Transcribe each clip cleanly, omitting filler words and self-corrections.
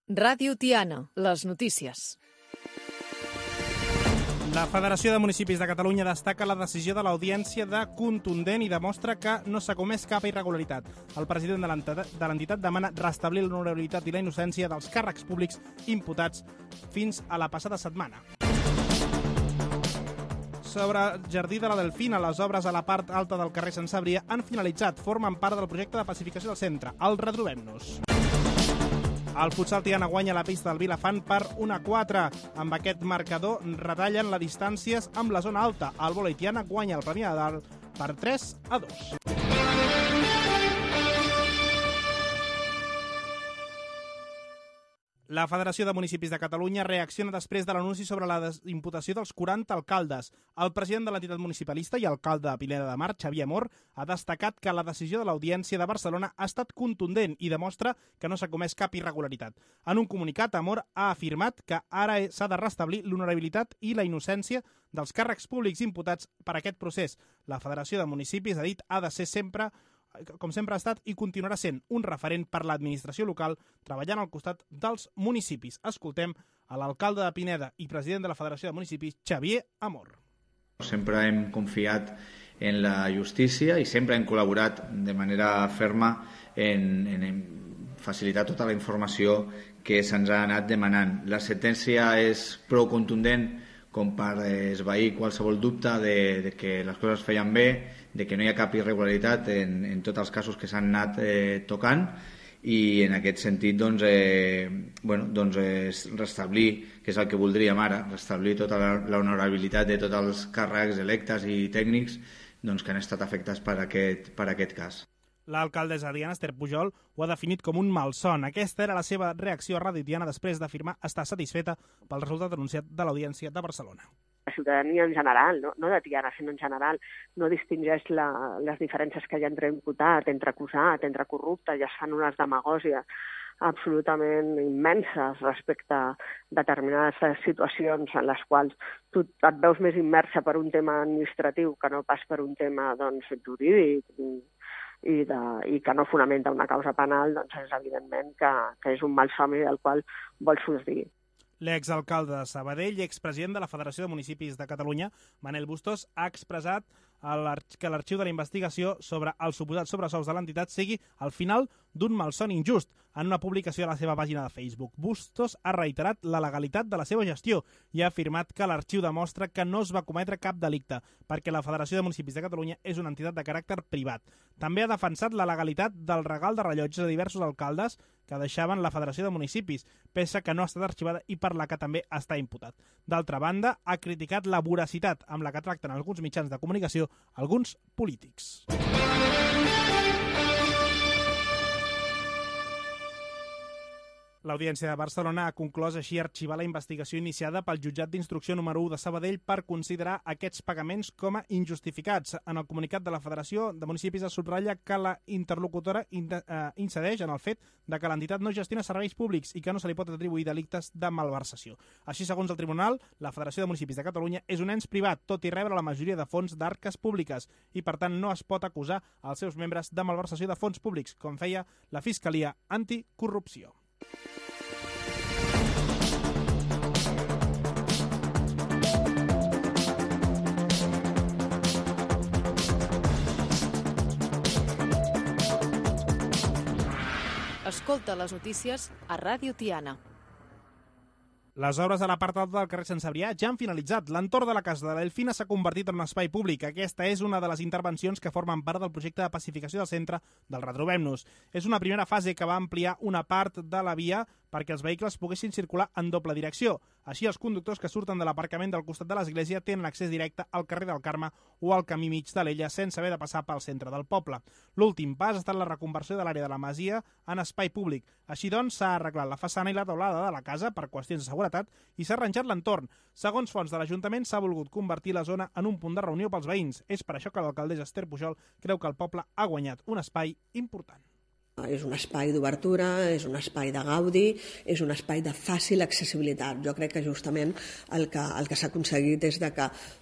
Ràdio Tiana, les notícies. La Federació de Municipis de Catalunya destaca la decisió de l'Audiència de contundent i demostra que no s'ha comès cap irregularitat. El president de l'entitat demana restablir l'honorabilitat i la innocència dels càrrecs públics imputats fins a la passada setmana. Sobre Jardí de la Delfina, les obres a la part alta del carrer Sant Cebrià han finalitzat, formen part del projecte de pacificació del centre. El retrobem-nos. El futsal Tiana guanya la pista del Vilafant per 1-4. Amb aquest marcador retallen les distàncies amb la zona alta. El vòlei Tiana guanya el Premià de Dalt per 3-2. La Federació de Municipis de Catalunya reacciona després de l'anunci sobre la imputació dels 40 alcaldes. El president de l'entitat municipalista i alcalde de Pineda de Mar, Xavier Amor, ha destacat que la decisió de l'Audiència de Barcelona ha estat contundent i demostra que no s'ha comès cap irregularitat. En un comunicat, Amor ha afirmat que ara s'ha de restablir l'honorabilitat i la innocència dels càrrecs públics imputats per aquest procés. La Federació de Municipis, ha dit, ha de ser sempre, com sempre ha estat i continuarà sent un referent per l'administració local treballant al costat dels municipis. Escoltem a l'alcalde de Pineda i president de la Federació de Municipis, Xavier Amor. Sempre hem confiat en la justícia i sempre hem col·laborat de manera ferma en facilitar tota la informació que se'ns ha anat demanant. La sentència és prou contundent com per esvair qualsevol dubte de que les coses es feien bé, de que no hi ha cap irregularitat en tots els casos que s'han anat tocant, i en aquest sentit restablir, que és el que voldríem ara, restablir tota l'honorabilitat de tots els càrrecs electes i tècnics que han estat afectats per aquest cas. L'alcaldessa Diana Ester Pujol ho ha definit com un malson. Aquesta era la seva reacció a Ràdio Tiana després d'afirmar estar satisfeta pel resultat anunciat de l'Audiència de Barcelona. La ciutadania en general, no de Tiana, sinó en general, no distingeix les diferències que hi ha entre imputat, entre acusat, entre corrupte, i es fan unes demagògies absolutament immenses respecte a determinades situacions en les quals tu et veus més immersa per un tema administratiu que no pas per un tema jurídic i que no fonamenta una causa penal, és evidentment que és un malsomni del qual vols fugir. L'exalcalde de Sabadell i expresident de la Federació de Municipis de Catalunya, Manel Bustos, ha expressat que l'arxiu de la investigació sobre els suposats sobresous de l'entitat sigui al final d'un malson injust. En una publicació a la seva pàgina de Facebook, Bustos ha reiterat la legalitat de la seva gestió i ha afirmat que l'arxiu demostra que no es va cometre cap delicte, perquè la Federació de Municipis de Catalunya és una entitat de caràcter privat. També ha defensat la legalitat del regal de rellotges a diversos alcaldes que deixaven la Federació de Municipis, peça que no ha estat arxivada i per la que també està imputat. D'altra banda, ha criticat la voracitat amb la que tracten alguns mitjans de comunicació alguns polítics. L'Audiència de Barcelona ha conclòs així arxivar la investigació iniciada pel jutjat d'instrucció número 1 de Sabadell per considerar aquests pagaments com a injustificats. En el comunicat de la Federació de Municipis es subratlla que la interlocutora incideix en el fet de que l'entitat no gestiona serveis públics i que no se li pot atribuir delictes de malversació. Així, segons el Tribunal, la Federació de Municipis de Catalunya és un ens privat, tot i rebre la majoria de fons d'arques públiques, i per tant no es pot acusar als seus membres de malversació de fons públics, com feia la Fiscalia Anticorrupció. Escolta les notícies a Ràdio Tiana. Les obres a la part alta del carrer Sant Cebrià ja han finalitzat. L'entorn de la Casa de la Delfina s'ha convertit en un espai públic. Aquesta és una de les intervencions que formen part del projecte de pacificació del centre del Retrobem-nos. És una primera fase que va ampliar una part de la via perquè els vehicles poguessin circular en doble direcció. Així, els conductors que surten de l'aparcament del costat de l'església tenen accés directe al carrer del Carme o al camí mig de l'Ella sense haver de passar pel centre del poble. L'últim pas ha estat la reconversió de l'àrea de la masia en espai públic. Així doncs, s'ha arreglat la façana i la teulada de la casa per qüestions de seguretat i s'ha arranjat l'entorn. Segons fonts de l'Ajuntament, s'ha volgut convertir la zona en un punt de reunió pels veïns. És per això que l'alcaldessa Ester Pujol creu que el poble ha guanyat un espai important. És un espai d'obertura, és un espai de gaudi, és un espai de fàcil accessibilitat. Jo crec que justament el que s'ha aconseguit és de que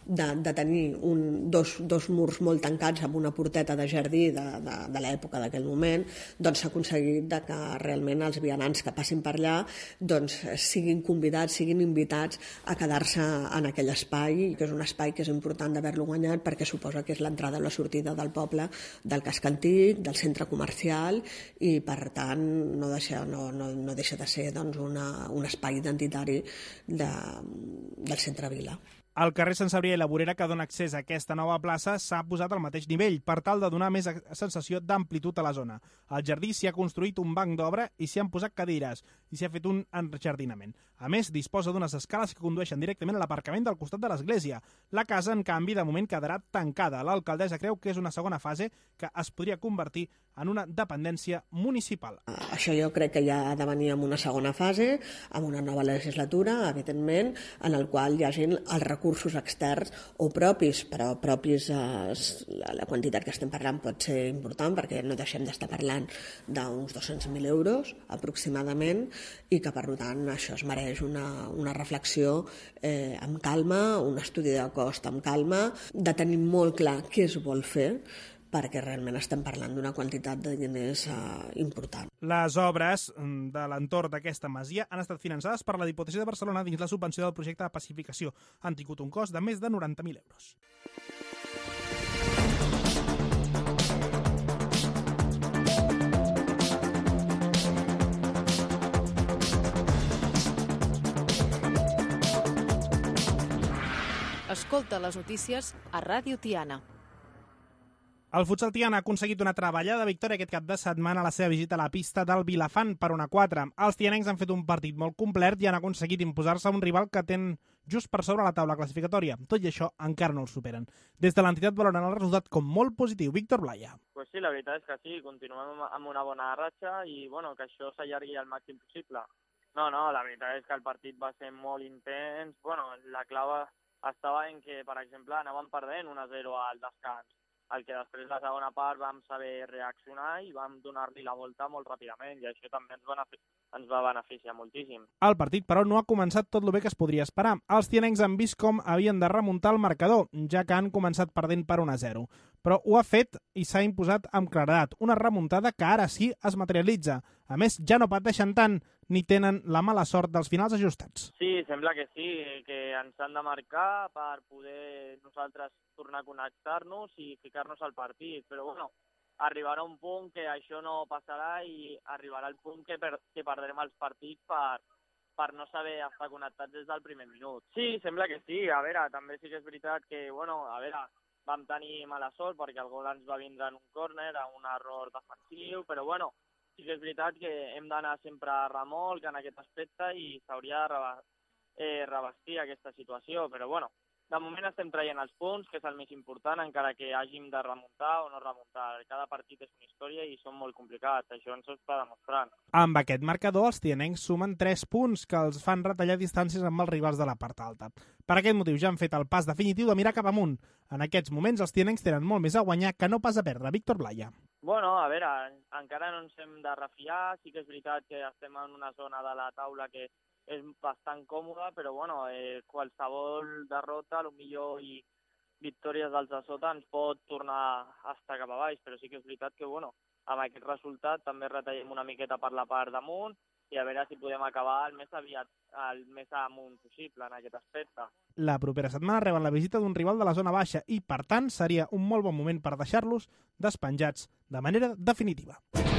de tenir dos murs molt tancats amb una porteta de jardí de l'època d'aquell moment, doncs s'ha aconseguit que realment els vianants que passin per allà doncs, siguin convidats, siguin invitats a quedar-se en aquell espai, que és un espai que és important d'haver-lo guanyat perquè suposa que és l'entrada i la sortida del poble, del casc antic, del centre comercial, i per tant no deixa de ser doncs, un espai identitari del centre Vila. El carrer Sant Cebrià i la vorera que dona accés a aquesta nova plaça s'ha posat al mateix nivell per tal de donar més sensació d'amplitud a la zona. Al jardí s'hi ha construït un banc d'obra i s'hi han posat cadires i s'hi ha fet un enjardinament. A més, disposa d'unes escales que condueixen directament a l'aparcament del costat de l'església. La casa, en canvi, de moment quedarà tancada. L'alcaldessa creu que és una segona fase que es podria convertir en una dependència municipal. Això jo crec que ja ha de venir en una segona fase, amb una nova legislatura, evidentment, en el qual hi hagin els recursos externs o propis, però propis la quantitat que estem parlant pot ser important perquè no deixem d'estar parlant d'uns 200.000 euros aproximadament i que per tant això es mereix una reflexió amb calma, un estudi de cost amb calma, de tenir molt clar què es vol fer perquè realment estem parlant d'una quantitat de diners important. Les obres de l'entorn d'aquesta masia han estat finançades per la Diputació de Barcelona dins la subvenció del projecte de pacificació. Han tingut un cost de més de 90.000 euros. Escolta les notícies a Ràdio Tiana. El futsal Tiana ha aconseguit una treballada victòria aquest cap de setmana a la seva visita a la pista del Vilafant per 1-4. Els tianencs han fet un partit molt complet i han aconseguit imposar-se a un rival que tenen just per sobre la taula classificatòria. Tot i això, encara no el superen. Des de l'entitat valoren el resultat com molt positiu. Víctor Blaya. Pues sí, la veritat és que sí, continuem amb una bona ratxa i que això s'allargui al màxim possible. No, la veritat és que el partit va ser molt intens. La clau estava en que, per exemple, anàvem perdent 1-0 al descans. El que després la segona part vam saber reaccionar i vam donar-li la volta molt ràpidament i això també ens va beneficiar moltíssim. El partit, però, no ha començat tot el bé que es podria esperar. Els tianencs han vist com havien de remuntar el marcador, ja que han començat perdent per 1-0. Però ho ha fet i s'ha imposat amb claredat. Una remuntada que ara sí es materialitza. A més, ja no pateixen tant ni tenen la mala sort dels finals ajustats. Sí, sembla que sí, que ens han de marcar per poder nosaltres tornar a connectar-nos i ficar-nos al partit. Però arribarà un punt que això no passarà i arribarà el punt que perdrem els partits per no saber estar connectats des del primer minut. Sí, sembla que sí. A veure, també sí que és veritat que, vam tenir mala sort perquè el gol ens va vindre en un córner, en un error defensiu, però sí que és veritat que hem d'anar sempre a remolc en aquest aspecte i s'hauria de revestir aquesta situació, però de moment estem traient els punts, que és el més important, encara que hàgim de remuntar o no remuntar. Cada partit és una història i són molt complicats, això ens ho està demostrant. Amb aquest marcador, els tianencs sumen 3 punts que els fan retallar distàncies amb els rivals de la part alta. Per aquest motiu ja han fet el pas definitiu de mirar cap amunt. En aquests moments els tianencs tenen molt més a guanyar que no pas a perdre. Víctor Blaya. A veure, encara no ens hem de refiar, sí que és veritat que estem en una zona de la taula que és bastant còmoda, però qualsevol derrota, millor i victòries dels de sota ens pot tornar a estar cap a baix, però sí que és veritat que amb aquest resultat també retallem una miqueta per la part damunt i a veure si podem acabar el més amunt possible en aquest aspecte. La propera setmana reben la visita d'un rival de la zona baixa i, per tant, seria un molt bon moment per deixar-los despenjats de manera definitiva.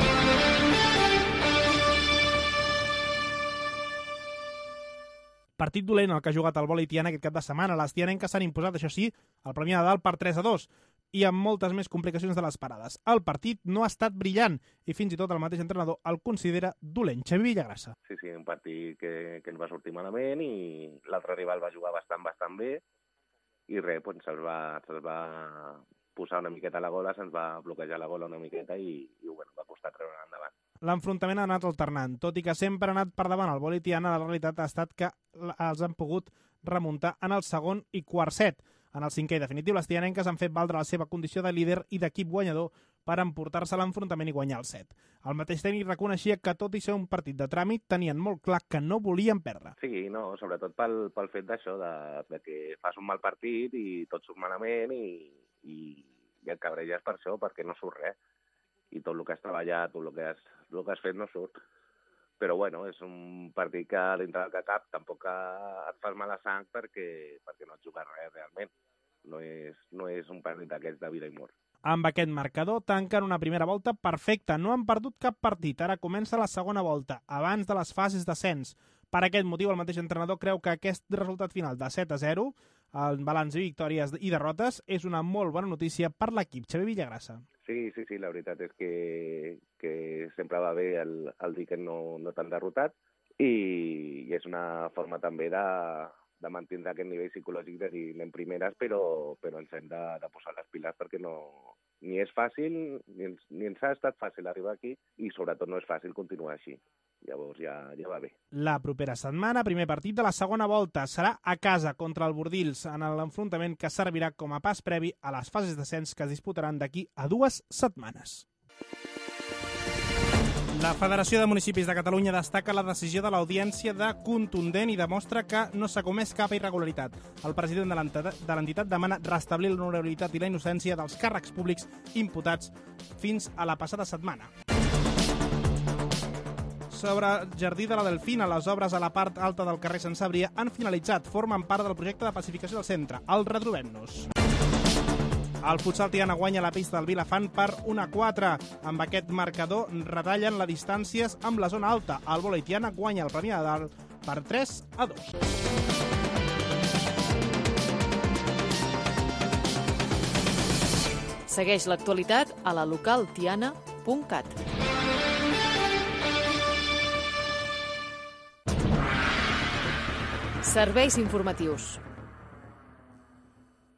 Partit dolent el que ha jugat el vòlei Tiana aquest cap de setmana. Les tianenques s'han imposat, això sí, el Premià de Dalt per 3-2 i amb moltes més complicacions de les parades. El partit no ha estat brillant i fins i tot el mateix entrenador el considera dolent. Xavi Villagrassa. Sí, un partit que ens va sortir malament i l'altre rival va jugar bastant bé i se'ls va posar una miqueta a la gola, se'ns va bloquejar la gola una miqueta i va costar treure endavant. L'enfrontament ha anat alternant. Tot i que sempre ha anat per davant el vòlei Tiana, la realitat ha estat que els han pogut remuntar en el segon i quart set. En el cinquè i definitiu, les tianenques han fet valdre la seva condició de líder i d'equip guanyador per emportar-se l'enfrontament i guanyar el set. El mateix tècnic reconeixia que, tot i ser un partit de tràmit, tenien molt clar que no volien perdre. Sí, no, sobretot pel fet d'això, de que fas un mal partit i tot surt malament i et cabreges per això, perquè no surt res. I tot el que has treballat, tot el que has fet no surt. Però bueno, és un partit que dintre del que cap tampoc et fas mala sang perquè no et jugues res realment. No és un partit d'aquests de vida i mort. Amb aquest marcador tanquen una primera volta perfecta. No han perdut cap partit. Ara comença la segona volta, abans de les fases d'ascens. Per aquest motiu, el mateix entrenador creu que aquest resultat final de 7-0, el balanç de victòries i derrotes, és una molt bona notícia per l'equip. Xavier Villagrasa. Sí, la veritat és que sempre va bé el dir que no t'han derrotat i és una forma també de mantenir aquest nivell psicològic de dir anem primeres, però ens hem de posar les piles perquè ni és fàcil, ni ens ha estat fàcil arribar aquí i sobretot no és fàcil continuar així. Llavors ja va bé. La propera setmana, primer partit de la segona volta, serà a casa contra el Bordils en l'enfrontament que servirà com a pas previ a les fases d'ascens que es disputaran d'aquí a 2 setmanes. La Federació de Municipis de Catalunya destaca la decisió de l'audiència de contundent i demostra que no s'ha comès cap irregularitat. El president de l'entitat demana restablir l'honorabilitat i la innocència dels càrrecs públics imputats fins a la passada setmana. Sobre Jardí de la Delfina, les obres a la part alta del carrer Sant Cebrià han finalitzat, formen part del projecte de pacificació del centre. El retrobem-nos. El Futsal Tiana guanya la pista del Vilafant per 1-4. Amb aquest marcador retallen les distàncies amb la zona alta. El vòlei Tiana guanya el Premià de Dalt per 3-2. Segueix l'actualitat a la localtiana.cat. Serveis informatius.